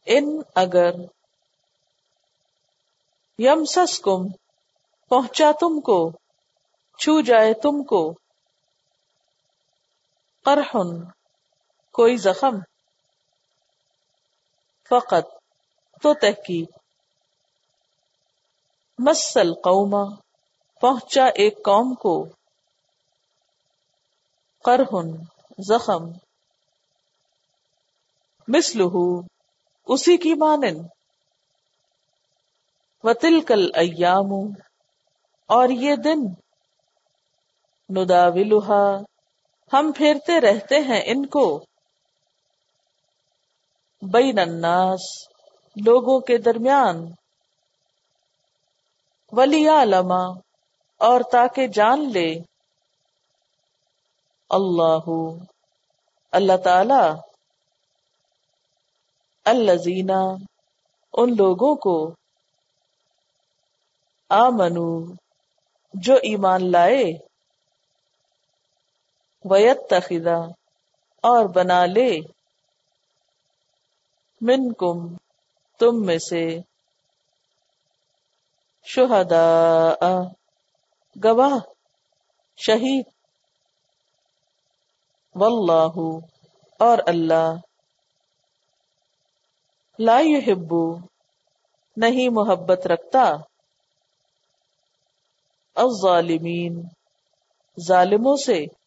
ان اگر، یمسسکم پہنچا تم کو، چھو جائے تم کو، قرح کوئی زخم، فقط تو تحقیق، مس القوم پہنچا ایک قوم کو، قرح زخم، مثلہ اسی کی مانند، وتلک الایام اور یہ دن، نداولھا ہم پھیرتے رہتے ہیں ان کو، بین الناس لوگوں کے درمیان، ولیعلم اور تاکہ جان لے، اللہ اللہ تعالی، الذین ان لوگوں کو، آمنو جو ایمان لائے، ویتخذ اور بنا لے، منکم تم میں سے، شہداء گواہ، شہید، واللہ اور اللہ، لا یحب نہیں محبت رکھتا، الظالمین ظالموں سے،